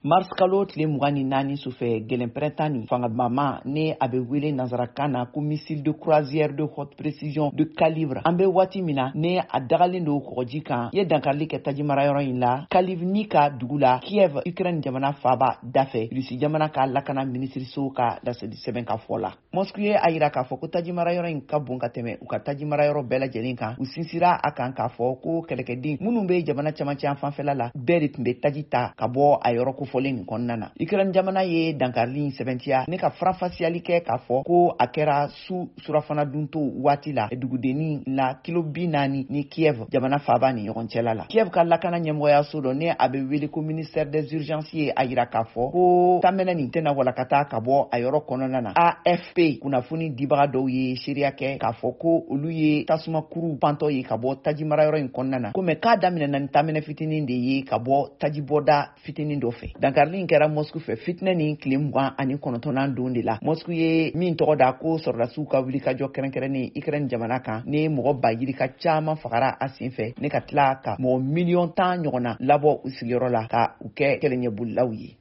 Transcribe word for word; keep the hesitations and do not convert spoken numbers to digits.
Mars kalo tile mugan ni naani sufɛ gɛlɛnpɛrɛntan ni fangadumama ne a bɛ wele nanzarakan na ko missile de croisière de haute précision de calibre an bɛ waati min na ne a dagalen don kɔgɔji kan ye dankarili kɛ tajimarayɔrɔ in la Kalivnika dugu la Kiev Ukraine jamana faaba dafɛ Rusi jamana ka lakana minisiriso ka laseli sɛbɛn ka fɔ la Moscou ye a yira k'a fɔ ko tajimarayɔrɔ in ka bon ka tɛmɛ u ka tajimarayɔrɔ bɛɛ lajɛlen kan u sinsira a kan k'a fɔ ko kɛlɛkɛden minnu bɛ jamana camancɛ yan fanfɛla la bɛɛ de tun bɛ taji ta ka bɔ a yɔrɔ ko fɔlen nin kɔnɔna na Ukraine jamana ye dankarili in sɛbɛntiya ne ka farafasiyali kɛ k'a fɔ ko a kɛra su surafana dunto waati la dugudenni la kilo bi naani ni Kiev jamana faaba ni ɲɔgɔn cɛla la Kiev ka lakana ɲɛmɔgɔyaso dɔ ne a bɛ wele ko ministère des urgences ye a yira k'a fɔ ko tamɛnɛ nin tɛna walakata ka bɔ a yɔrɔ kɔnɔna na A F P kunnafoni dibaga dɔw ye seereya kɛ k'a fɔ ko olu ye tasumakuru pantɔ ye ka bɔ tajimarayɔrɔ in kɔnɔna na ko mɛ k'a daminɛna ni tamɛnɛ fitinin de ye ka bɔ tajibɔda fitinin dɔ fɛ dankarili in kɛra Moscou fɛ fitinɛ ni tile mugan ani kɔnɔntɔnnan don de la Moscou ye min tɔgɔ da ko sɔrɔdasiw ka wulikajɔ kɛrɛnkɛrɛnnen Ukraine jamana kan ne mɔgɔ bayirika caman fagara a sen fɛ ne ka tila ka mɔgɔ miliyɔn tan ɲɔgɔnna labɔ u sigiyɔrɔ la ka u kɛ kɛlɛɲɛbolilaw ye